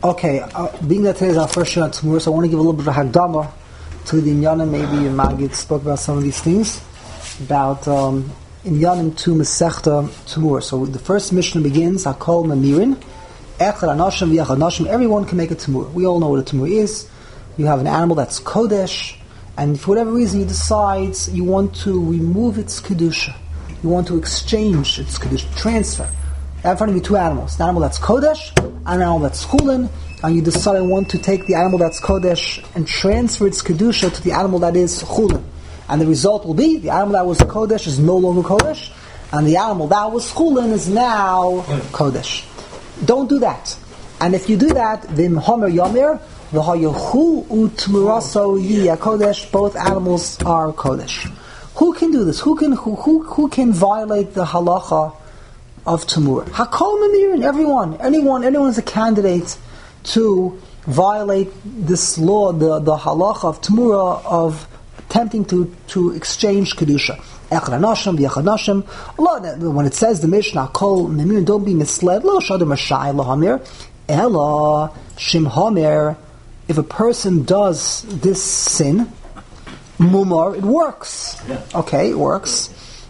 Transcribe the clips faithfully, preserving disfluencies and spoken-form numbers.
Okay, uh, being that today is our first year on Tamur, so I want to give a little bit of a hagdama to the Inyanim. Maybe Magid spoke about some of these things, about um, Inyanim to Masechta Tamur. So the first Mishnah begins, Hakol Mamirin, Echad Anashim V'Echad Anashim, everyone can make a Tamur. We all know what a Tamur is. You have an animal that's Kodesh, and for whatever reason you decide you want to remove its Kedusha. You want to exchange its Kedusha, transfer. I have in front of you two animals. An animal that's Kodesh, and an animal that's Chulin, and you decide I want to take the animal that's Kodesh and transfer its Kedusha to the animal that is Chulin. And the result will be, the animal that was Kodesh is no longer Kodesh, and the animal that was Chulin is now Kodesh. Don't do that. And if you do that, Vim Homer Yomir, V'hayahu Utmuraso Yiyah Kodesh, both animals are Kodesh. Who can do this? Who can who who, who can violate the halacha of Tamur? Hakol Mamirin, everyone, anyone, anyone is a candidate to violate this law, the, the halacha of Tamura, of attempting to, to exchange Kedusha. Echad Anashim, V'Echad Anashim. When it says the Mishnah, Hakol Mamirin, don't be misled. Lo Shadam Rashai Lahamir, Ella Shim Hamir. If a person does this sin, Mumar, it works. Yeah. Okay, it works.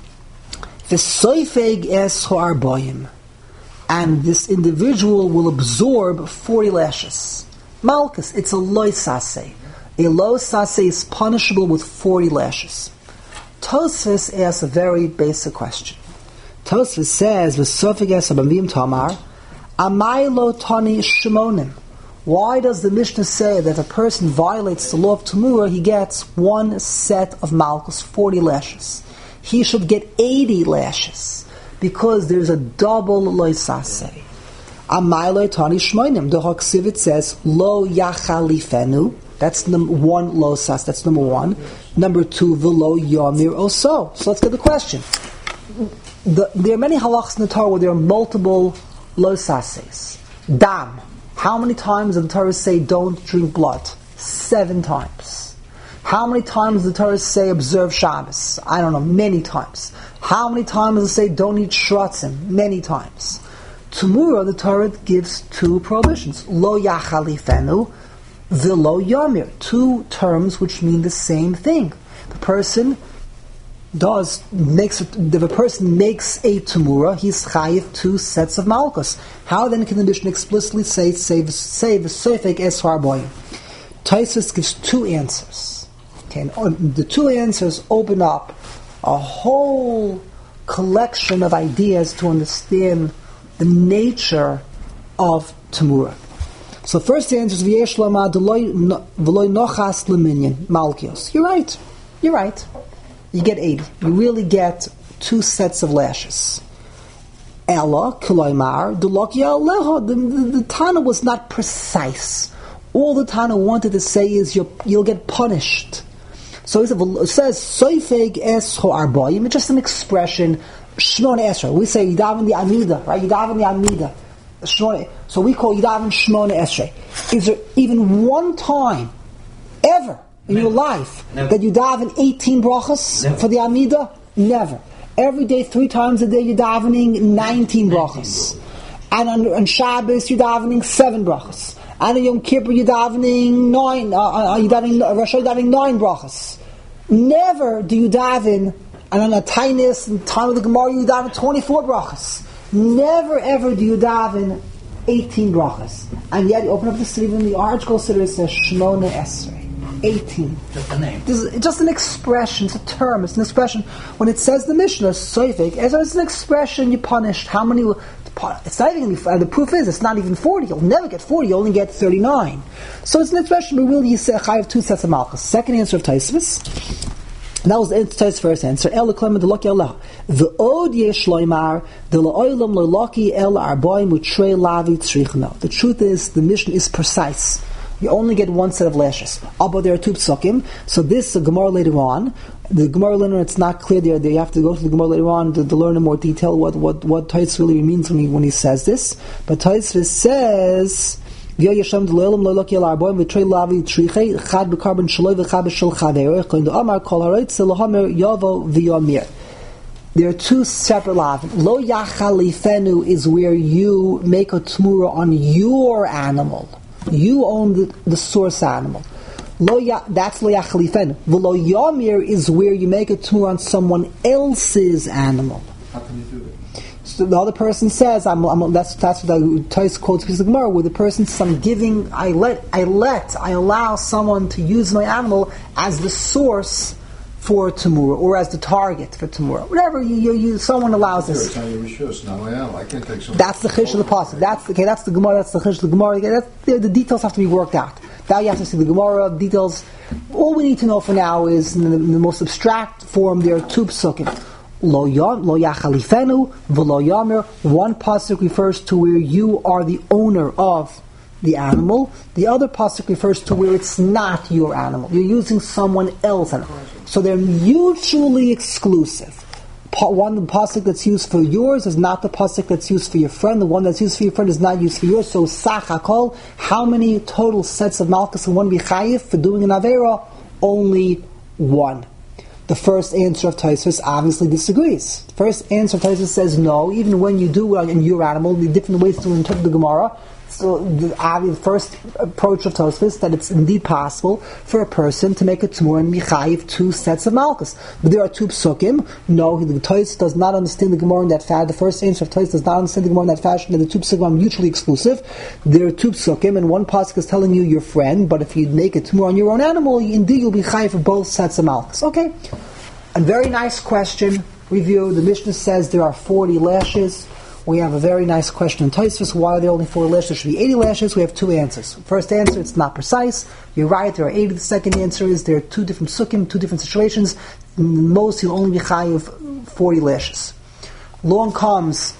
V'soifeg es ho'arboyim, and this individual will absorb forty lashes. Malchus, it's a loisase. A loisase is punishable with forty lashes. Tosfos asks a very basic question. Tosfos says, V'soifeg es abamim tamar, amai lo tani shmonim. Why does the Mishnah say that if a person violates the law of Tamura, he gets one set of Malchus, forty lashes? He should get eighty lashes, because there's a double loisase. Amai lo tani shmoinim. The Haksivit says, lo yachalifenu. That's number one losas, that's number one. Number two, v'lo yomir oso. So let's get the question. The, there are many halachas in the Torah where there are multiple losases. Dam. How many times does the Torah say don't drink blood? Seven times. How many times does the Torah say observe Shabbos? I don't know, many times. How many times does it say don't eat shratzim? Many times. Tomorrow the Torah gives two prohibitions. Lo yachalifenu, v'lo yomir. Two terms which mean the same thing. The person does makes if a person makes a Tamura, he's chayiv two sets of malchus. How then can the Mishnah explicitly say save save Sofek es harboyim? Tosfos gives two answers. Okay, and the two answers open up a whole collection of ideas to understand the nature of Tamura. So first answer is v'yesh lama v'loy nochas leminyan malkios. You're right. You're right. You get eighty. You really get two sets of lashes. Ella, Kilaymar, Dulakia Aleha. The Tana was not precise. All the Tana wanted to say is you'll, you'll get punished. So it says, Soifeg es ho'arboyim. It's just an expression. Shmona Esra. We say Yidav the Amida, right? Yidav the Amida. Shmona. So we call Yidav Shmona Esra. Is there even one time, ever, in Never. your life, Never. that you daven eighteen brachas Never. for the Amida? Never. Every day, three times a day, you're davening nineteen brachas. And on, on Shabbos, you're davening seven brachas. And on Yom Kippur, you're davening nine, uh, uh, you're davening, uh, Rosh Hashanah, davening nine brachas. Never do you daven, and on a tiniest time of the Gemara, you daven twenty-four brachas. Never ever do you daven eighteen brachas. And yet, you open up the sleeve in the Arch Kol Siddur, it says Shmona Esrei. eighteen. Just a name. This is just an expression. It's a term. It's an expression. When it says the Mishnah, Soifek, it's an expression. You punished. How many? It's not even. Uh, the proof is it's not even forty. You'll never get forty. You only get thirty-nine. So it's an expression. But really, you say I have two sets of malchus. Second answer of Tosfos. That was the Tosfos' first answer. El Klema de Loki Allah. The od yesh loymar the laolam loki el arboim utrei lavi tzrichna. The truth is, the mission is precise. You only get one set of lashes. Oh, but there are two psukim. So this uh, Gemara later on, the Gemara later on, it's not clear there. You have to go to the Gemara later on to, to learn in more detail what what what Tosfos really means when he when he says this. But Tosfos says, "V'yayashem d'lo'elam lo'loki el arboim v'trei lavi tzrichei chad b'karban shaloi v'chad b'shel chaverei koin d'amar kol haroitz l'hamer yavo v'yomir." There are two separate lavim. Lo yachalifenu is where you make a tmura on your animal. You own the, the source animal. Lo ya, that's lo yachalifen. V'lo yamir is where you make a tumor on someone else's animal. How can you do that? So the other person says, I'm, I'm, that's that's what the Tais quotes piece of Gemara, where the person says, I'm giving, I let, I let, I allow someone to use my animal as the source for Tamura, or as the target for Tamura. Whatever, you, you, you, someone allows this. It's not your rishus, not my animal. I can't take some. That's the chish of the pasuk. That's okay. That's the Gemara. That's the chish of the Gemara. That's, the, the details have to be worked out. Now you have to see the Gemara details. All we need to know for now is, in the, in the most abstract form, there are two psukim. Lo yachalifenu v'lo yamer. One pasuk refers to where you are the owner of the animal. The other pasuk refers to where it's not your animal. You're using someone else's animal. So they're mutually exclusive. One, the pasuk that's used for yours is not the pasuk that's used for your friend. The one that's used for your friend is not used for yours. So sach hakol, how many total sets of malchus can one be chayiv for doing an avera? Only one. The first answer of Tosfos obviously disagrees. The first answer of Tosfos says no, even when you do it in your animal, the different ways to interpret the Gemara. So the, the first approach of Tosfos that it's indeed possible for a person to make a tumor and michayiv two sets of malchus. But there are two psukim. No, the Tosfos does not understand the Gemara in that fashion. The first answer of Tosfos does not understand the Gemara in that fashion. That the two psukim are mutually exclusive. There are two psukim, and one pasuk is telling you your friend, but if you make a tumor on your own animal, indeed you'll be chayiv for both sets of malchus. Okay, a very nice question. Review. The Mishnah says there are forty lashes. We have a very nice question in Tosfos. Why are there only four lashes? There should be eighty lashes. We have two answers. First answer, it's not precise. You're right, there are eighty. The second answer is there are two different sukkim, two different situations. In most, you'll only be chayiv forty lashes. Along comes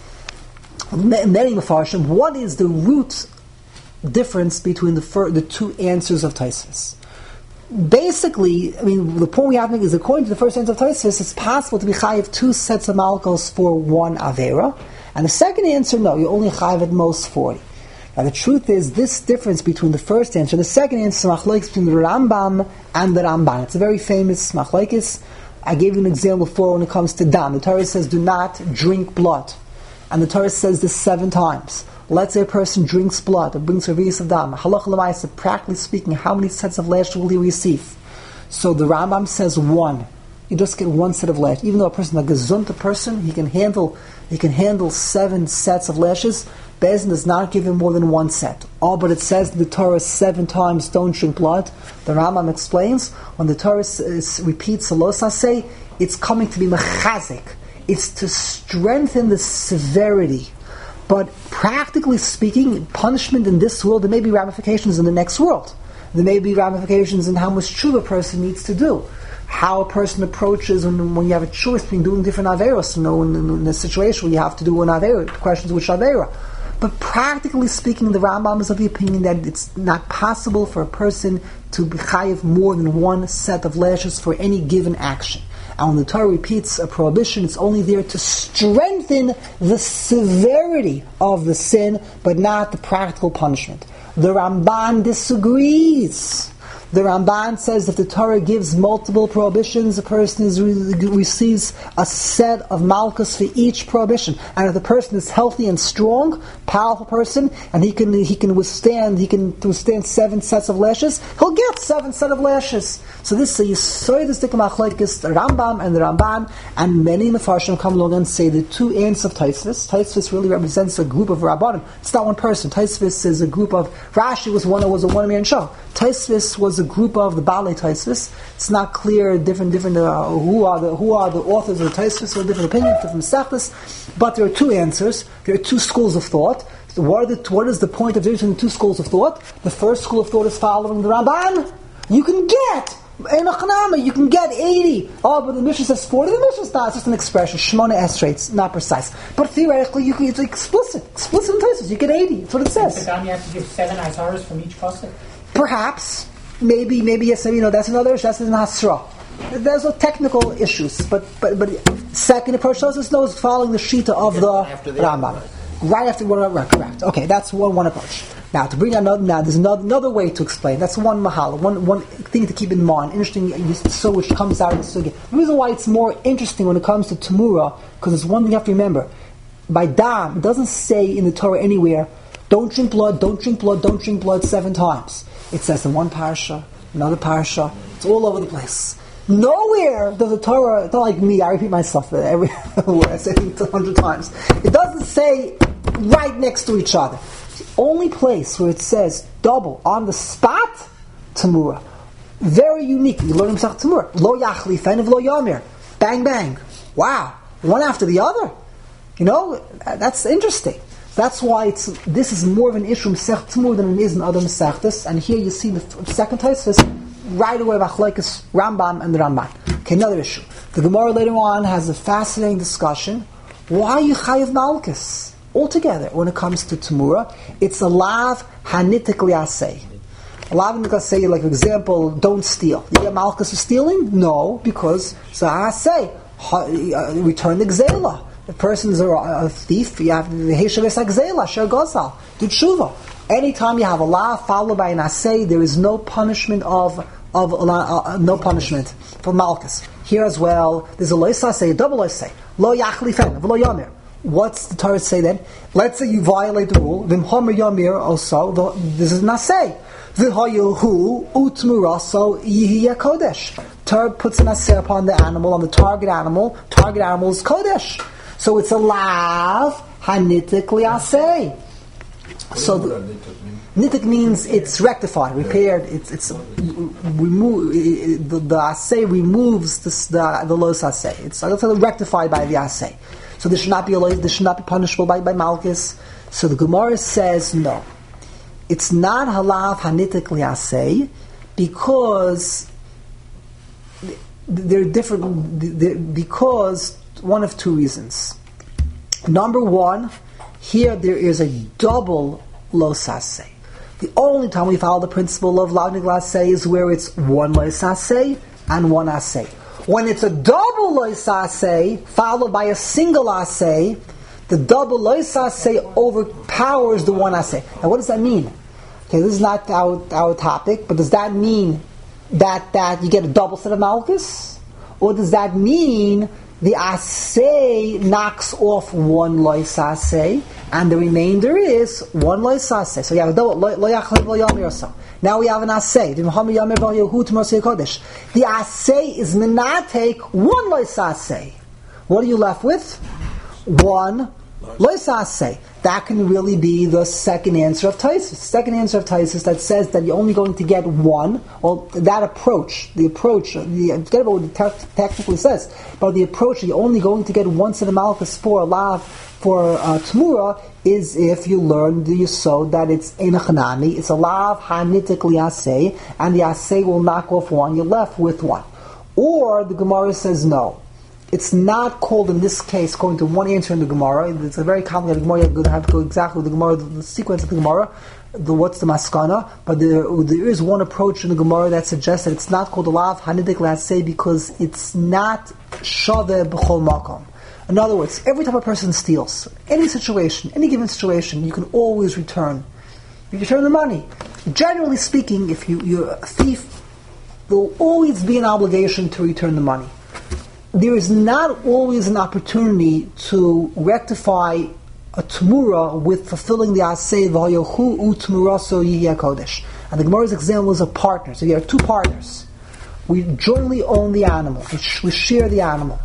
many mafarshim. What is the root difference between the fir- the two answers of Tosfos? Basically, I mean, the point we have to make is, according to the first answer of Tosfos, it's possible to be chayiv two sets of malchus for one avera. And the second answer, no, you only chayiv at most forty. Now the truth is, this difference between the first answer and the second answer is machlokes between the Rambam and the Ramban. It's a very famous machlokes. I gave you an example before when it comes to dam. The Torah says, do not drink blood. And the Torah says this seven times. Let's say a person drinks blood or brings a revis of dam. Halach l'maisa, practically speaking, how many sets of lash will he receive? So the Rambam says one. You just get one set of lashes. Even though a person, a gezunta person, he can handle he can handle seven sets of lashes. Beis does not give him more than one set. Oh, but it says in the Torah seven times, don't drink blood. The Rambam explains, when the Torah is, repeats salosaseh, it's coming to be mechazik. It's to strengthen the severity. But practically speaking, punishment in this world, there may be ramifications in the next world. There may be ramifications in how much tshuva a person needs to do. How a person approaches when, when you have a choice between doing different averos, you know, in, in a situation where you have to do an avera, questions which avera. But practically speaking, the Rambam is of the opinion that it's not possible for a person to be chayiv more than one set of lashes for any given action. And when the Torah repeats a prohibition, it's only there to strengthen the severity of the sin, but not the practical punishment. The Ramban disagrees. The Ramban says if the Torah gives multiple prohibitions, a person is re- receives a set of malchus for each prohibition. And if the person is healthy and strong, powerful person, and he can he can withstand he can withstand seven sets of lashes, he'll get seven set of lashes. So this is a yisoidistic machlokes, the Rambam and the Ramban, and many Mefarshim come along and say the two answers of Tosfos. Tosfos really represents a group of Rabbanim. It's not one person. Tosfos is a group of Rashi was one was a one man show. Tosfos was a group of the Balei Tosfos. It's not clear different different uh, who are the who are the authors of the Tosfos, or different opinions, different sechtas. But there are two answers. There are two schools of thought. So what, are the, what is the point of difference between the two schools of thought? The first school of thought is following the Ramban. You can get you can get eighty. Oh, but the Mishnah says forty. The Mishnah is not. It's just an expression. Shmona esrei. It's not precise. But theoretically, you can, it's explicit. Explicit in Tosfos. You get eighty. That's what it says. So down you have to give seven azaras from each pasuk? Perhaps. Maybe, maybe yes, you know, that's another issue, that's an hasra. There's no technical issues, but but but second approach Tosfos knows following the shita of the, the Rambam. Right after one, right, correct. Okay, that's one one approach. Now to bring another, now there's another, another way to explain. That's one mahal, one one thing to keep in mind. Interesting, so which comes out of the sugya. The reason why it's more interesting when it comes to Tamura, because there's one thing you have to remember. By dam, it doesn't say in the Torah anywhere Don't drink blood, don't drink blood, don't drink blood seven times. It says in one parasha, another parasha. It's all over the place. Nowhere does the Torah, it's not like me, I repeat myself every word, I say it a hundred times. It doesn't say right next to each other. The only place where it says double on the spot, Tamura. Very unique. You learn Masechet Tamura. Lo yachlifen of lo yamir. Bang, bang. Wow. One after the other. You know, that's interesting. That's why it's this is more of an issue in Masechet Tamura than it is in other Masechtas. And here you see the second Tosfos right away Machlokes Rambam and the Ramban. Okay, another issue. The Gemara later on has a fascinating discussion. Why are you chayiv malchus altogether when it comes to Tamura? It's a lav hanitik liaseh. A lav hanitik liaseh, like for example, don't steal. You get malchus for stealing? No, because so I say return the gzela. The person is a, a thief. You have the heishaves gzela shel gozal do tshuva. Anytime you have a lav followed by an asay, there is no punishment of of uh, no punishment for malchus. Here as well, there's a lois asay, a double asay. Lo yachlifen, lo yamir. What's the Torah say then? Let's say you violate the rule. Vim homer yamir also. The, this is not say. V'hayehu utmuraso yihiyah kodesh. Torah puts an asay upon the animal, on the target animal. Target animal is kodesh. So it's a lav hanitik liaseh. So the, nitik means it's rectified, repaired. It's it's remove the, the asay removes this, the the los asay. It's rectified by the asay. So this should not be a this should not be punishable by by malchus. So the Gemara says no, it's not halav hanitik liasay because they're different. Because one of two reasons. Number one, here there is a double los asay. The only time we follow the principle of lavnik asay is where it's one los asay and one asay. When it's a double los asay followed by a single asay, the double los asay overpowers the one asay. Now, what does that mean? Okay, this is not our, our topic, but does that mean that that you get a double set of malchus, or does that mean the asay knocks off one lois asay, and the remainder is one lois asay? So you have a double lo yachlev lo yamir also. Now we have an asay. The asay is menatek one lois asay. What are you left with? One lois asay. That can really be the second answer of Taisus. The second answer of Taisus that says that you're only going to get one. Well, that approach, the approach, the, forget about what it te- technically says, but the approach that you're only going to get one set of malchus for a lav for uh, Tamura is if you learn the yisod that it's enachanami, it's a lav hanitik liaseh, and the asay will knock off one. You're left with one. Or the Gemara says no. It's not called in this case going to one answer in the Gemara. It's a very complicated Gemara. You have to go exactly with the Gemara, the sequence of the Gemara, the what's the maskana. But there, there is one approach in the Gemara that suggests that it's not called a lav hanidik liaseh because it's not shaveh b'chol makom. In other words, every time a person steals, any situation, any given situation, you can always return. You return the money. Generally speaking, if you, you're a thief, there will always be an obligation to return the money. There is not always an opportunity to rectify a Tamura with fulfilling the Asay v'hayohu u'tmuraso yihiyah kodesh. And the Gemara's example is a partner. So you have two partners. We jointly own the animal. We, sh- we share the animal.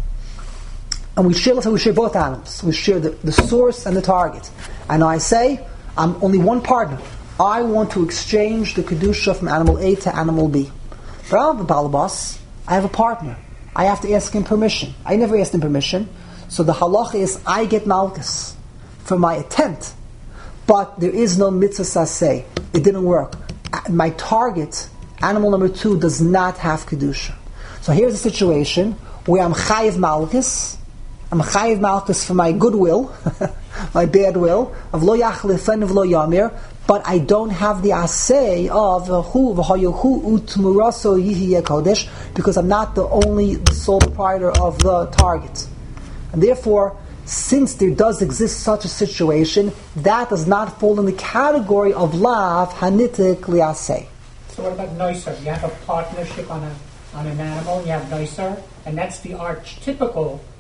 And we share, let's say we share both animals. We share the, the source and the target. And I say, I'm only one partner. I want to exchange the Kedusha from animal A to animal B. But I don't have a balabas. I have a partner. I have to ask him permission. I never asked him permission. So the halacha is I get malchus for my attempt. But there is no mitzvah saseh. It didn't work. My target, animal number two, does not have kedusha. So here's a situation where I'm chayiv malchus. I'm chayiv malchus for my goodwill, my bad will, of lo yachlefen of lo yamir, but I don't have the asay of hu v'hayohu utmuraso yihiyah kodesh because I'm not the only the sole proprietor of the target. And therefore, since there does exist such a situation, that does not fall in the category of lav hanitik liaseh. So what about noiser? You have a partnership on a on an animal, you have noiser, and that's the archetypical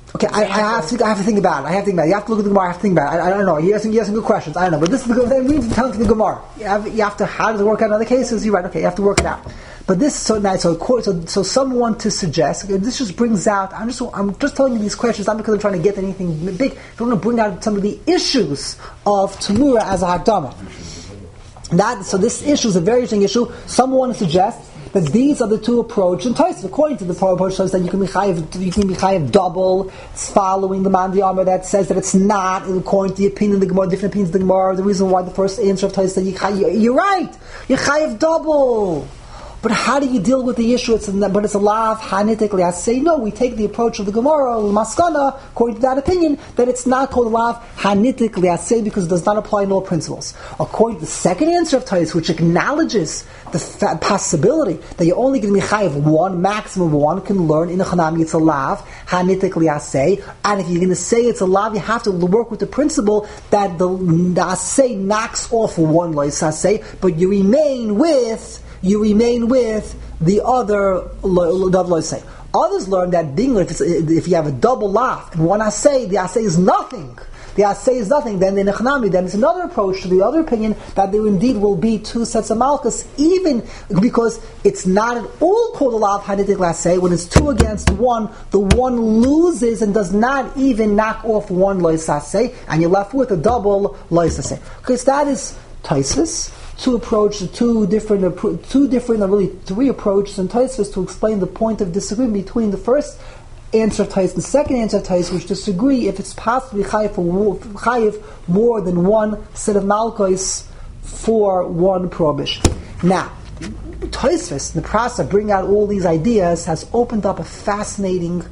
Okay, I, I have to. I have to think about it. I have to think about it. You have to look at the Gemara. I have to think about it. I, I don't know. You have some, you have some good questions. I don't know, but this is the we need to tell the Gemara. You have, you have to. How does it work out in other cases? You're right. Okay, you have to work it out. But this so nice. So so so someone to suggest. Okay, this just brings out. I'm just I'm just telling you these questions not because I'm trying to get anything big. I want to bring out some of the issues of Tamura as a Hakdama. That so this issue is a very interesting issue. Someone suggests that these are the two approaches in Tosfos. According to the approach says that you can be chayiv, you can be chayiv double. It's following the Mandi Amar that says that it's not. According to the opinion of the Gemara, different opinions of the Gemara. The reason why the first answer of Tosfos that you chayiv, you're right, you're chayiv double. But how do you deal with the issue? It's a, but it's a lav hanitically. I say no. We take the approach of the Gemara, Maskana, according to that opinion, that it's not called a lav hanitically. I say because it does not apply in all principles. According to the second answer of Tais, which acknowledges the fa- possibility that you're only going to be chayiv one, maximum one can learn in the Chanami. It's a lav hanitically. I say, and if you're going to say it's a lav, you have to work with the principle that the, the asay knocks off one lois asay, but you remain with. You remain with the other double say. Others learn that being if, it's, if you have a double lav and one assay, the assay is nothing. The assay is nothing. Then the nechanami, then it's another approach to the other opinion that there indeed will be two sets of malchus, even because it's not at all called a lav hanitic assay. When it's two against one, the one loses and does not even knock off one lois assay, and you're left with a double lois assay. Because that is Tosfos. Two approaches, two different, two different, really three approaches in Tosfos to explain the point of disagreement between the first answer of Tosfos and the second answer of Tosfos, which disagree if it's possibly chayiv for chayiv more than one set of malchus for one prohibition. Now, Tosfos, in the process of bringing out all these ideas, has opened up a fascinating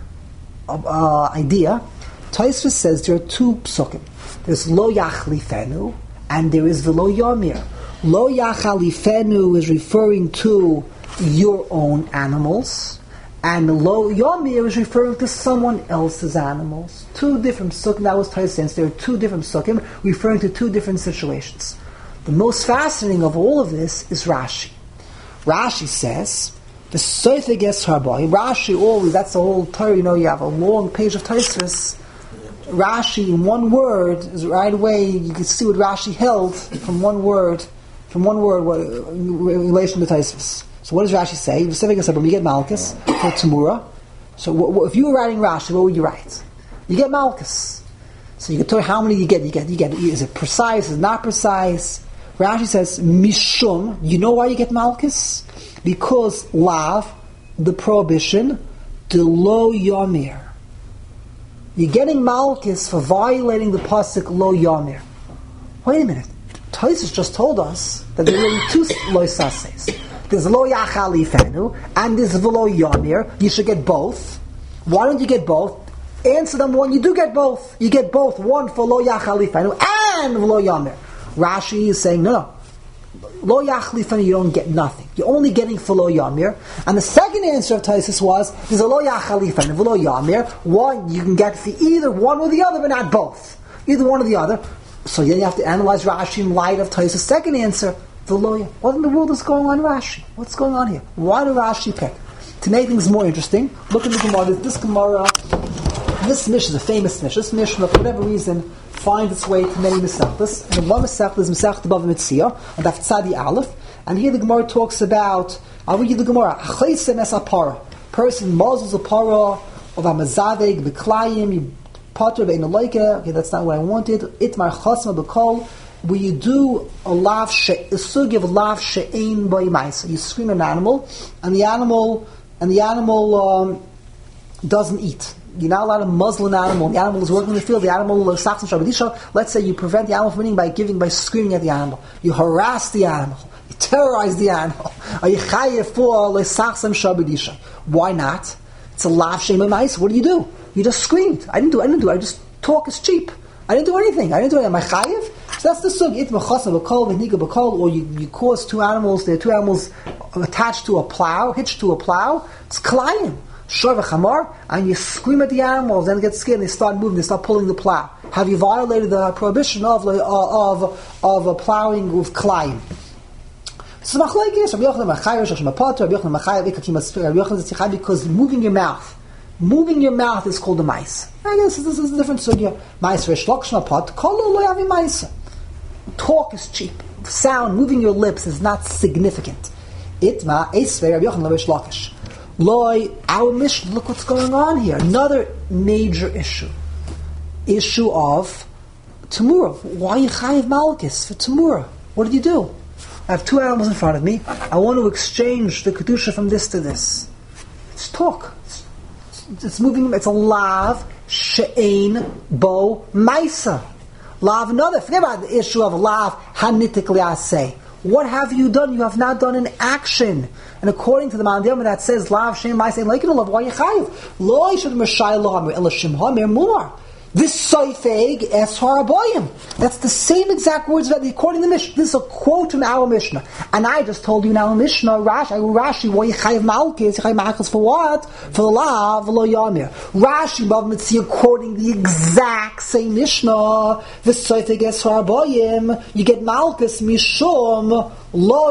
uh, idea. Tosfos says there are two psukim. There's lo yachlifenu and there is v'lo yomir. Lo yachalifenu is referring to your own animals, and lo yomir is referring to someone else's animals. Two different sukkim. That was Tosfos sense. There are two different sukkim referring to two different situations. The most fascinating of all of this is Rashi. Rashi says the soifig es harboy. Rashi always. That's the whole Torah. You know, you have a long page of Tosfos. Rashi in one word is right away. You can see what Rashi held from one word. From one word, what, in relation to Tosfos. So what does Rashi say? Specifically, said when we get Malchus for Tamura. So what, what, if you were writing Rashi, what would you write? You get Malchus. So you can tell how many you get. You get. You get. Is it precise? Is it not precise? Rashi says Mishum. You know why you get Malchus? Because lav, the prohibition, de lo yomir. You're getting Malchus for violating the pasuk lo yomir. Wait a minute. Tosfos just told us that there are really two lois ases. There's lo yachalifenu and there's v'lo yomir. You should get both. Why don't you get both? Answer them one. You do get both. You get both. One for lo yachalifenu and v'lo yomir. Rashi is saying no, no. Lo yachalifenu, you don't get nothing. You're only getting for lo yomir. And the second answer of Tosfos was there's a lo yachalifenu v'lo yomir. One you can get for either one or the other, but not both. Either one or the other. So then you have to analyze Rashi in light of Tosfos' second answer, the lawyer. What in the world is going on in Rashi? What's going on here? Why did Rashi pick? To make things more interesting, look at the Gemara. This Gemara, this Mishnah is a famous Mishnah. This Mishnah, for whatever reason, finds its way to many Masechtas. And one Masechta is Masechta Bava Metzia, and that's Tzadi Aleph. And here the Gemara talks about, I'll read you the Gemara, Achaisem es apara. Person muzzles a para of Amazaveg, B'klayim, Pater bein aloika. Okay, that's not what I wanted. Itmar chasma b'kol. Where you do a lav she, a sugi of lav she'ein by ma'isa. You scream at an animal, and the animal and the animal um, doesn't eat. You're not allowed to muzzle an animal. The animal is working in the field. The animal sachs and shabadisha. Let's say you prevent the animal from eating by giving by screaming at the animal. You harass the animal. You terrorize the animal. Are you chayev for lesachs and shabadisha? Why not? It's a lav she'ein by ma'isa. What do you do? You just screamed. I didn't do. I didn't do. I just talk is cheap. I didn't do anything. I didn't do anything. Am I chayiv? So that's the sug. It mechasam b'kol v'niga b'kol. Or you, you cause two animals. There are two animals attached to a plow, hitched to a plow. It's klayim, shor v'chamar, and you scream at the animals. Then they get scared. And they start moving. They start pulling the plow. Have you violated the prohibition of of of, of plowing with klayim? So because moving your mouth Moving your mouth is called a maisa. I guess this is a different sugya. Maisa Rish Lakish Mapat, Kolo lo yavi maisa. Talk is cheap. Sound, moving your lips is not significant. Itma Esvei Rabbi Yochanan Rish Lakish. Loi, our mission, look what's going on here. Another major issue. Issue of Tamura. Why you chayiv malchus for Tamura? What did you do? I have two animals in front of me. I want to exchange the kedusha from this to this. It's talk. It's, it's moving. It's a lav she'ein bo maisa. Lav another. Forget about the issue of lav hanitik liaseh. What have you done? You have not done an action. And according to the Mandiyam that says lav she'ein maisa like it love why you chayiv lo yishad mishai lo hamir ela shim hamir mumar. This soifeg es haraboyim. That's the same exact words that according to the Mishnah. This is a quote from our Mishnah. And I just told you in our Mishnah, Rashi, Rashi, why yichayiv malchus, yichayiv malchus for what? For the lav, lo yamir. Rashi, Bav Mitzvah, quoting the exact same Mishnah. This soifeg es haraboyim. You get malchus mishum lo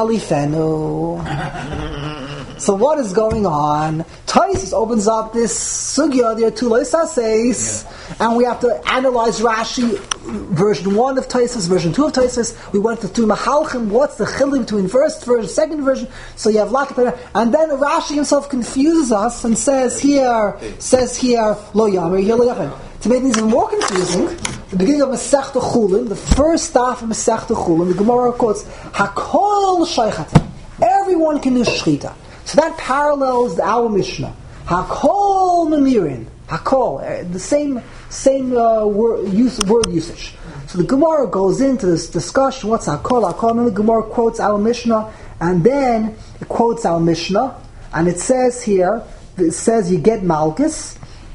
yachalifenu. So what is going on? Taisus opens up this sugya. There are two loisaseis, yeah. And we have to analyze Rashi, version one of Taisus, version two of Taisus. We went through Mahalchim. What's the chiluk between first version, second version? So you have lot of, and then Rashi himself confuses us and says here, says here lo yamer, here lo yachin. To make things even more confusing, the beginning of Masechta Chulin, the first staff of Masechta Chulin, the Gemara quotes Hakol Shaychata. Everyone can do shchita. So that parallels our Mishnah. Hakol memirin. Hakol. The same same uh, word, use, word usage. So the Gemara goes into this discussion. What's Hakol? Hakol. And the Gemara quotes our Mishnah. And then it quotes our Mishnah. And it says here, it says you get Malchus.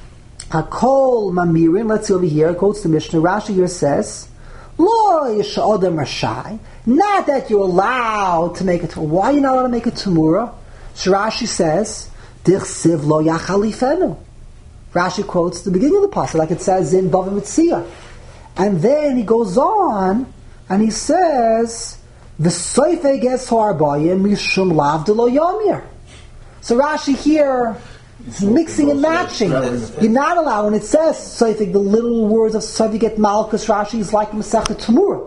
Hakol mamirin. Let's see over here. It quotes the Mishnah. Rashi here says, Lo yisha odem rashai. Not that you're allowed to make it. Why are you not allowed to make a Tamura? So Rashi says, Dichsiv lo yachalifenu. Rashi quotes the beginning of the pasuk, like it says in Bava Metzia. And then he goes on, and he says, V'soifeg es harbayim mishum lav de lo yamir. So Rashi here is mixing and matching. You're not allowed, when it says soifeg, the little words of soifeg get malchus, Rashi is like Masechta Tamura.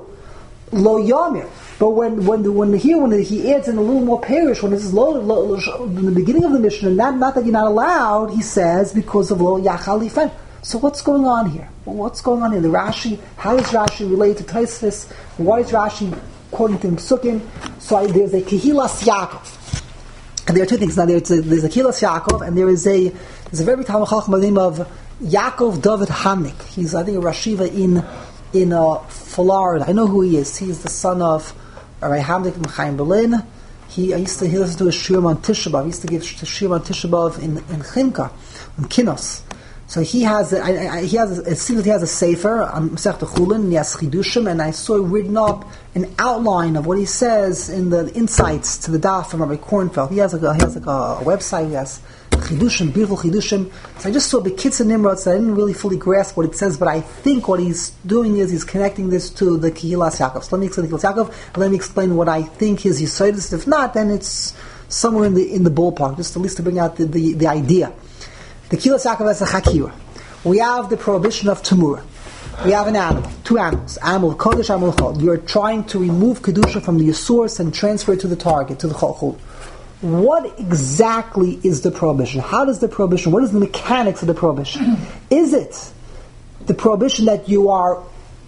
Lo yamir. But when when the, when the, here when the, he adds in a little more parish, when this is lo, lo, lo, in the beginning of the Mishnah, not, not that you're not allowed, he says because of lo yachalifen. So what's going on here? Well, what's going on here? The Rashi, how does Rashi relate to Tosfos? Why is Rashi quoting to Psukim? So I, there's a Kehilas Yaakov. And there are two things. Now there's a, there's a Kehilas Yaakov, and there is a there's a very Talmud Chacham by the name of Yaakov David Hamnik. He's I think a Rashiva in in uh, Florida. I know who he is. He's the son of Rabbi Hamdik from Chaim Berlin. He I used to he listened to his shiur on Tisha B'av. He used to give shiur on Tisha B'av in in Chimka, in Kinos. So he has a, I, I, he has a, it seems that he has a sefer on Masechta Chulin, and he has chidushim, and I saw written up an outline of what he says in the insights to the daf from Rabbi Kornfeld. He has like a, he has like a, a website. He has chidushim, beautiful chidushim. So I just saw the Kitzur Nimrod, so I didn't really fully grasp what it says, but I think what he's doing is he's connecting this to the Kehilas Yaakov. So let me explain the Kehilas Yaakov, and let me explain what I think his Yisod is. If not, then it's somewhere in the in the ballpark, just at least to bring out the, the, the idea. The Kehilas Yaakov has a chakira. We have the prohibition of Tamura. We have an animal, two animals, animal of Kodesh, animal of Chol. You're trying to remove Kedusha from the source and transfer it to the target, to the Chol. What exactly is the prohibition? How does the prohibition, what is the mechanics of the prohibition? Is it the prohibition that you are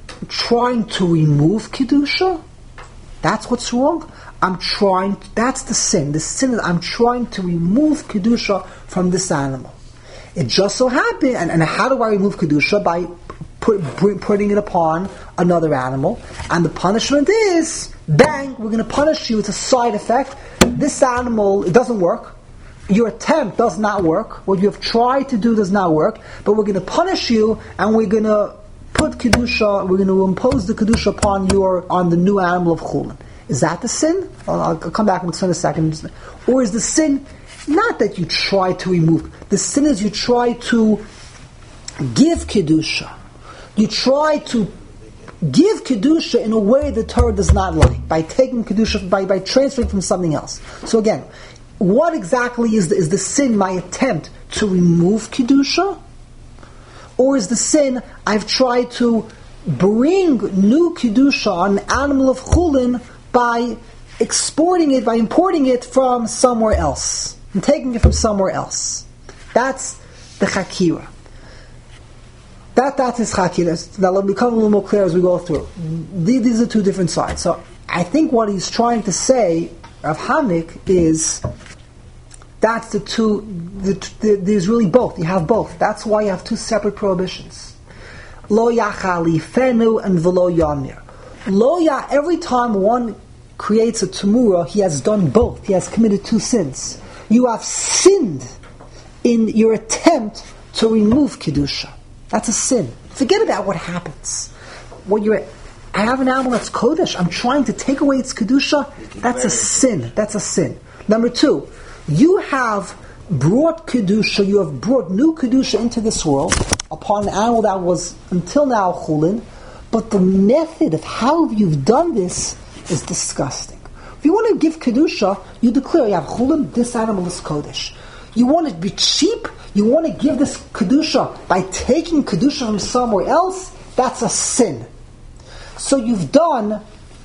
trying to remove Kedusha? That's what's wrong? I'm trying, that's the sin. The sin is I'm trying to remove Kedusha from this animal. It just so happened, and, and how do I remove Kedusha? By put, putting it upon another animal. And the punishment is, bang, we're going to punish you. It's a side effect. This animal, it doesn't work. Your attempt does not work. What you have tried to do does not work. But we're going to punish you, and we're going to put Kedusha, we're going to impose the Kedusha upon you or on the new animal of Chulin. Is that the sin? I'll, I'll come back and explain in a second. Or is the sin not that you try to remove? The sin is you try to give Kedusha. You try to give Kedusha in a way the Torah does not like, by taking Kedusha, by, by transferring from something else. So again, what exactly is the, is the sin, my attempt to remove Kedusha? Or is the sin, I've tried to bring new Kedusha on an animal of Chulin by exporting it, by importing it from somewhere else, and taking it from somewhere else. That's the Chakira. That, that is Chakira. Now let me become a little more clear as we go through. These, these are two different sides. So I think what he's trying to say, Rav Hamik, is that's the two, the, the, there's really both. You have both. That's why you have two separate prohibitions. Lo yachali fenu and velo yamir. Lo ya, every time one creates a tumura, he has done both. He has committed two sins. You have sinned in your attempt to remove Kedusha. That's a sin. Forget about what happens. What you're, I have an animal that's Kodesh, I'm trying to take away its Kedusha, that's a sin. That's a sin. Number two, you have brought Kedusha, you have brought new Kedusha into this world upon an animal that was until now Chulin, but the method of how you've done this is disgusting. If you want to give Kedusha, you declare you have Chulin, this animal is Kodesh. You want to be cheap, you want to give this Kedusha by taking Kedusha from somewhere else, that's a sin. So you've done,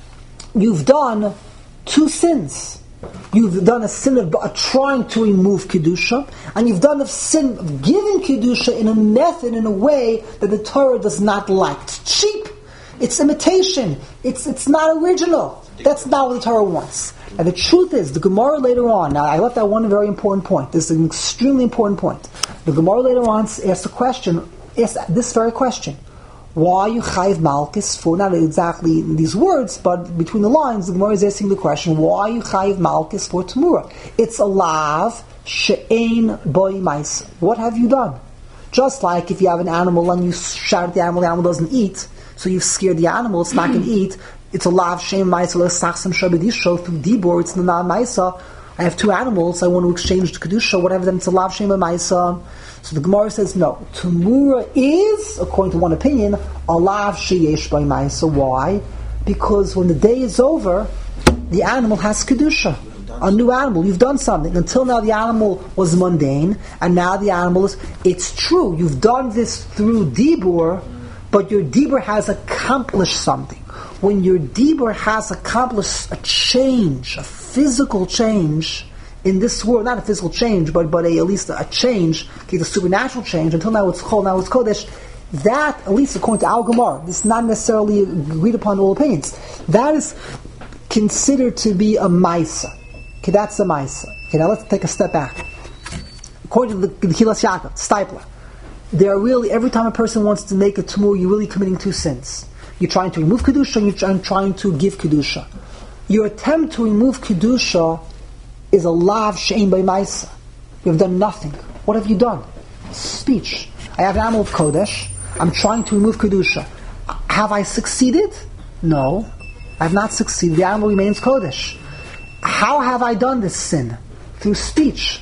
you've done two sins. You've done a sin of uh, trying to remove Kedusha, and you've done a sin of giving Kedusha in a method, in a way that the Torah does not like. It's cheap. It's imitation. It's it's not original. That's not what the Torah wants. And the truth is, the Gemara later on, now I left out one very important point. This is an extremely important point. The Gemara later on asks a question, asks this very question. Why are you chayiv malchus for, not exactly in these words, but between the lines, the Gemara is asking the question, why are you chayiv malchus for Tamura? It's a lav she'ein boi mais. What have you done? Just like if you have an animal and you shout at the animal, the animal doesn't eat, so you've scared the animal, it's not going to eat. It's a lav she'ein maisa le'sachsam shabedisho through dibor, it's the non maisa. I have two animals, I want to exchange the kedusha, whatever, then it's a lav she'ein maisa. So the Gemara says, no, Tumura is, according to one opinion, a lav sheyesh by maisa. Why? Because when the day is over, the animal has kedusha. A new animal, you've done something. Until now the animal was mundane, and now the animal is, it's true, you've done this through dibur, but your dibur has accomplished something. When your dibur has accomplished a change, a physical change, in this world, not a physical change, but but a, at least a change, okay, the supernatural change. Until now it's Chol, now it's Kodesh. That, at least according to Al Gemara, this is not necessarily agreed upon all opinions. That is considered to be a Maisa. Okay, that's a Maisa. Okay, now let's take a step back. According to the Kilas Yaakov, Stipler, there are really, every time a person wants to make a tumur, you're really committing two sins. You're trying to remove Kedusha, and you're trying, trying to give Kedusha. Your attempt to remove Kedusha is a lav she'ein by maisa. You have done nothing. What have you done? Speech. I have an animal of Kodesh. I'm trying to remove Kedusha. Have I succeeded? No. I have not succeeded. The animal remains Kodesh. How have I done this sin? Through speech.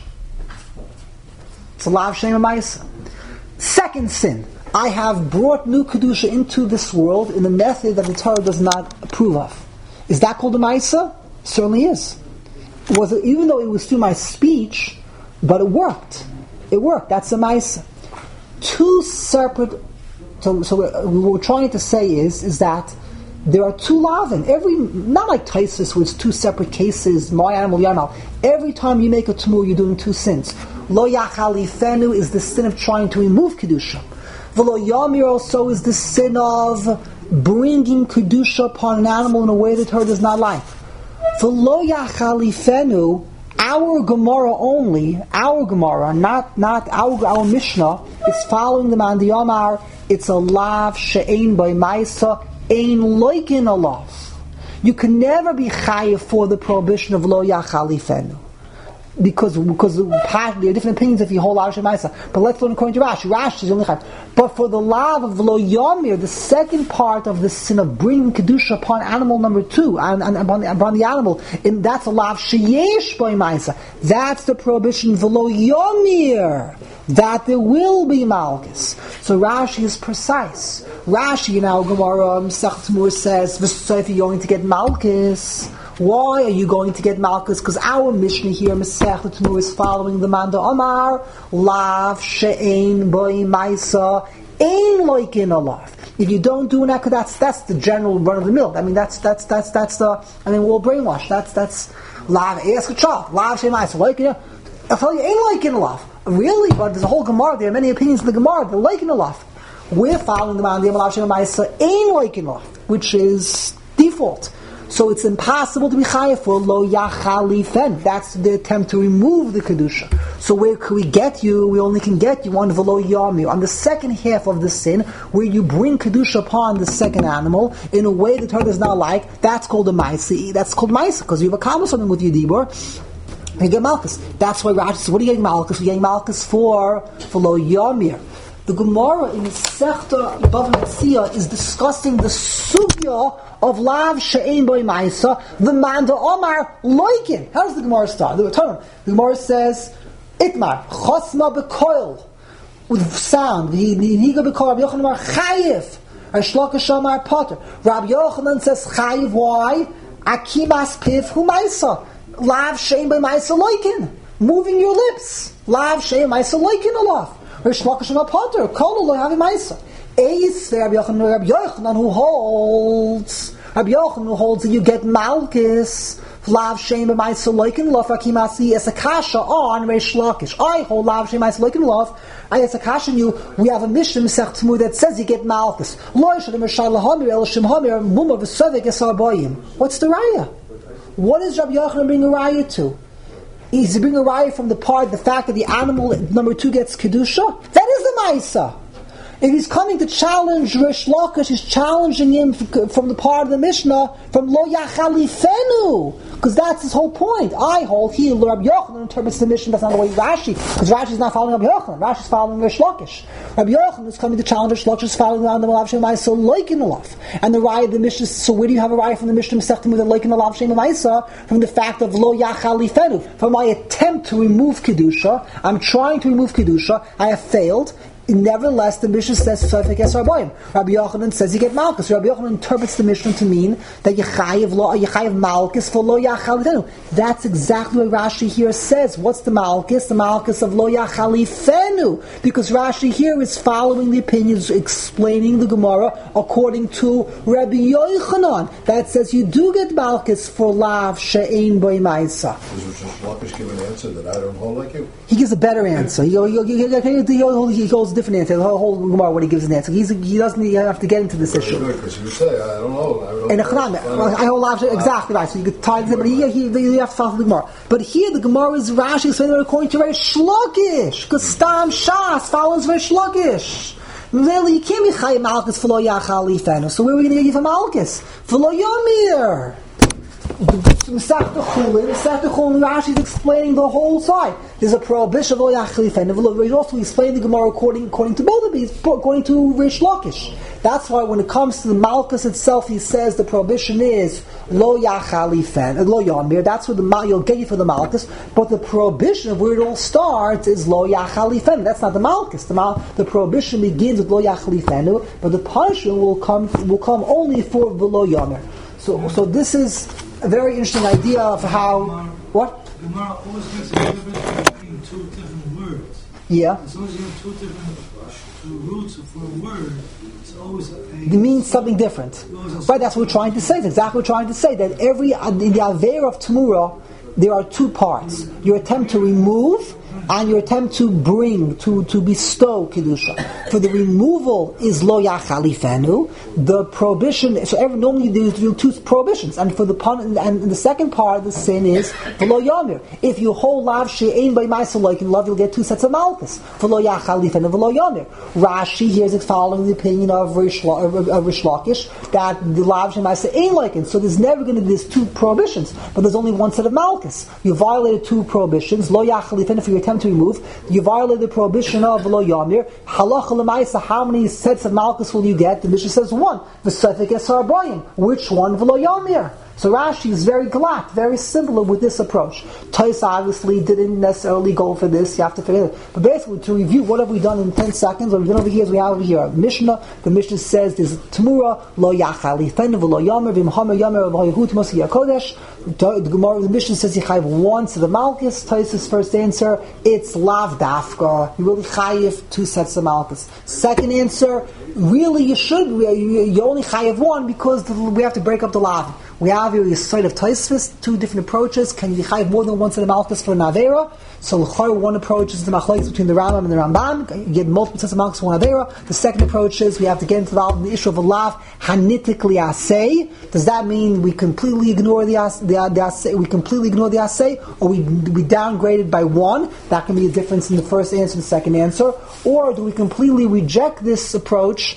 It's a lav she'ein by maisa. Second sin. I have brought new Kedusha into this world in a method that the Torah does not approve of. Is that called a maisa? Certainly is. Was it, even though it was through my speech, but it worked. It worked. That's a maisa. Two separate. So, so what we're trying to say is, is that there are two lavin. Every, not like Taisus, where it's two separate cases. My animal, yamal. Every time you make a tumur, you're doing two sins. Lo yachali fenu is the sin of trying to remove kedusha. V'lo yamir also is the sin of bringing kedusha upon an animal in a way that her does not like. V'lo yachalifenu, our Gemara only, our Gemara, not not our our Mishnah, is following the man the Yamar. It's a lav she'ein by maisa ein loikin a lav. You can never be chayiv for the prohibition of lo yachalifenu. Because because there are different opinions if you hold Arash and Maisa. But let's learn according to Rashi. Rashi is only chayav. But for the lav of Lo Yomir, the second part of the sin of bringing Kedusha upon animal number two, and, and upon, the, upon the animal, and that's a lav sheyesh by Maisa. That's the prohibition of Lo Yomir, that there will be Malchus. So Rashi is precise. Rashi in our Gemara, Mesech Tumur says, if you're going to get Malchus, Why are you going to get Malchus? Because our Mishnah here, Masech Tamur, is following the Manda Amar, Lav She'ein Boi Maisa, Ein Loikin Alav. If you don't do an ekah, that's that's the general run of the mill. I mean, that's that's that's that's the. I mean, we'll brainwash. That's that's lav. Ask a child. Lav shemais. Like you know, I tell you, ain't like in a lav. Really, but there's a whole gemara. There are many opinions in the gemara. They're like in a lav. We're following the man. The lav shemais ain't like in a lav, which is default. So it's impossible to be chayav for lo yachalifen. That's the attempt to remove the kedusha. So where can we get you? We only can get you on v'lo yamir, on the second half of the sin, where you bring kedusha upon the second animal in a way the Torah does not like. That's called a ma'isa. That's called ma'isa because you've accomplished something with your dibur. You get malchus. That's why Rashi says, "What are you getting malchus? We're getting malchus for v'lo yamir." The Gemara in Sechta Bava Metzia is discussing the sugya of Lav She'ein Boi Ma'isa, the Manda Omar Loikin. How does the Gemara start? The Gemara says, Itmar, Chosma Bekoil, with sound, Niga Bekoil, Rabbi Yochanan Amar Chayiv, Shlaka Amar Potter. Rabbi Yochanan says Chayiv, why? Akimas Piv Hu Ma'isa, Lav She'ein Boi Ma'isa Loikin, moving your lips, Lav She'ein Ma'isa Loikin Alav. Rish Lakish and Potter, Kol Lo Havi Ma'isa. Eis Rabbi Yochanan, Rabbi Yochanan who holds, Rabbi Yochanan who holds that you get Malchus, Lav Shem Ma'isa Loikin Lov Rakimasi as a kasha on Rish Lakish. I hold Lav Shem Ma'isa Loikin Lov. I as a kasha on you. We have a Mishnah Masech Tamur that says you get Malchus. Lo Yishad Mishal Lahamir El Shem Hamir Mumah V'Sovek Esar Boyim. What's the raya? What is Rabbi Yochanan bringing a raya to? He's bringing a raya from the part, the fact that the animal number two gets kedusha. That is the ma'isa. If he's coming to challenge Rish Lakish, he's challenging him from the part of the Mishnah from Lo Yachalifenu, because that's his whole point. I hold here Rabbi Yochanan interprets the Mishnah. That's not the way Rashi, because Rashi is not following Rabbi Yochanan. Rashi is following Rish Lakish. Rabbi Yochanan is coming to challenge Rish Lakish, is following around the Malav Shem Ma'isa Loikin Alav. And the raya of the Mishnah. So where do you have a raya from the Mishnah Masech Tamur that Loikin Alav Shem Ma'isa from the fact of Lo Yachalifenu? From my attempt to remove kedusha, I'm trying to remove kedusha. I have failed. Nevertheless, the Mishnah says Sofek Esar Boyim. Rabbi Yochanan says you get Malchus. Rabbi Yochanan interprets the Mishnah to mean that you chayiv lo you chayiv Malchus for lo yachalifenu. That's exactly what Rashi here says. What's the Malchus? The Malchus of lo yachalifenu. Because Rashi here is following the opinions, explaining the Gemara according to Rabbi Yochanan. That says you do get Malchus for lav she'ein boi ma'isa. Does Lakish give an answer that I don't hold like you? He gives a better answer. He, he, he, he, he goes a different answer. The whole, whole Gemara when he gives an answer. He's, he doesn't even have to get into this issue. Because you say, I don't know. I don't and know. I hold lav exactly right. So you could tie this, but he, he, you have to follow the Gemara. But here the Gemara is Rashi explaining according to Rish Lakish, because Stam Shas follows Rish Lakish. Really, you can't be Chayyim Malchus for lo yachalifenu. So where are we going to get you for Malchus? For lo yomir. Masech Chulin, Masech Chulin, Rashi is explaining the whole side. There's a prohibition of lo yachalifenu. He's also explaining the Gemara according, according to both of these, according to Rish Lakish. That's why when it comes to the Malchus itself, he says the prohibition is lo yachalifen, lo yamir. That's where the you'll get you for the Malchus. But the prohibition of where it all starts is lo yachalifen. That's not the Malchus. The, Mal, the prohibition begins with lo yachalifenu, but the punishment will come will come only for lo yamir. So, so this is a very interesting idea of how what. The Gemara always makes a difference between two different words. Yeah. As long as you have two different two roots for a word, it's always a... It means something different. Right, that's what we're trying to say. That's exactly what we're trying to say. That every, in the Aveira of Tamura, there are two parts. Your attempt to remove and your attempt to bring, to, to bestow Kedusha. For the removal is lo yachalifenu. The prohibition, so every, normally there's two prohibitions. And for the pun, and the second part of the sin is for lo yamir. If you hold lav she'ein by ma'isa loikin love, you'll get two sets of malchus. For lo yachalifenu, for lo yamir. Rashi here is following the opinion of Rish, of Rish Lakish that the lav she'ein ma'isa ain't loikin. So there's never going to be these two prohibitions, but there's only one set of malchus. You violated two prohibitions, lo yachalifenu for your attempt to remove. You violated the prohibition of lo yamir. Halacha l'maisa, how many sets of malchus will you get? The Mishnah says one. V'sefik esar boyim. Which one? V'lo yamir. So Rashi is very glatt, very similar with this approach. Tais obviously didn't necessarily go for this, you have to figure it out. But basically, to review, what have we done in ten seconds? What we've done over here is we have over here a Mishnah. The Mishnah says there's Tamura, lo yachal, yifenu v'lo yamer, v'imhamer yamer, v'hayahut masi yakodesh. The Gemara, the Mishnah says you chayiv once to the Malkus. Tais' first answer, it's lav dafka. You really chayiv two sets of Malkus. Second answer, really you should, you only chayiv one because we have to break up the lav. We have here the side of Taisvis, two different approaches. Can you chayiv more than one set of Malkus for an Avera? So one approach is the machlokes between the Rambam and the Ramban. You get multiple sets of Malkus for one Avera. The second approach is we have to get into the, the issue of a lav hanitikli asay. Does that mean we completely ignore the, as, the, the asay, we completely ignore the asay, or we we downgrade it by one? That can be a difference in the first answer and the second answer. Or do we completely reject this approach?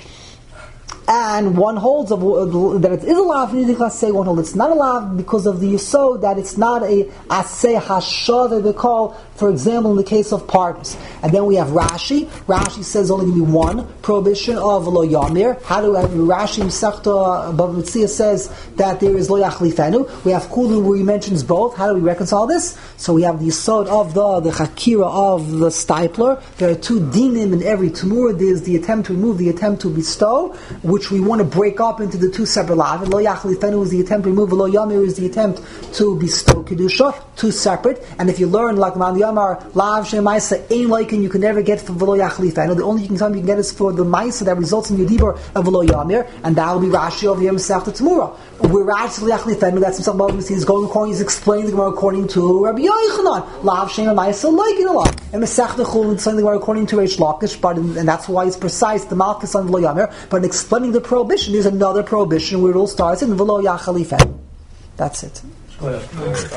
And one holds of, uh, that it is a lav, say one holds it's not a lav because of the yisod that it's not a asay hashah that they call, for example, in the case of partners. And then we have Rashi. Rashi says only going to be one prohibition of lo yamir. How do we have Rashi Masechta Bava Metzia says that there is lo yachlifenu. We have Kulin where he mentions both. How do we reconcile this? So we have the yisod of the the chakira of the stipler. There are two dinim in every tamur. There's the attempt to remove, the attempt to bestow, which we want to break up into the two separate lavin. Lo yachlifenu is the attempt to remove, lo yamir is the attempt to bestow kedusha. Two separate. And if you learn like Man Yamar lav shemaisa ein laikin, you can never get for v'lo yachlifenu. The only time you can get is for the maisa that results in your dibur of v'lo yamir, and that will be Rashi over here Masechta Tamura. Where Rashi yachlifenu, that's himself Bava Metzia, is going according, he's explaining the Gemara according to Rabbi Yochanan. Lav shemaisa laikin a lot. And Masechta Chulin is something according to Reish Lakish, but and that's why it's precise the Malkus on v'lo yamir. But in explaining the prohibition, there's another prohibition where it all starts in v'lo yachlifenu. That's it.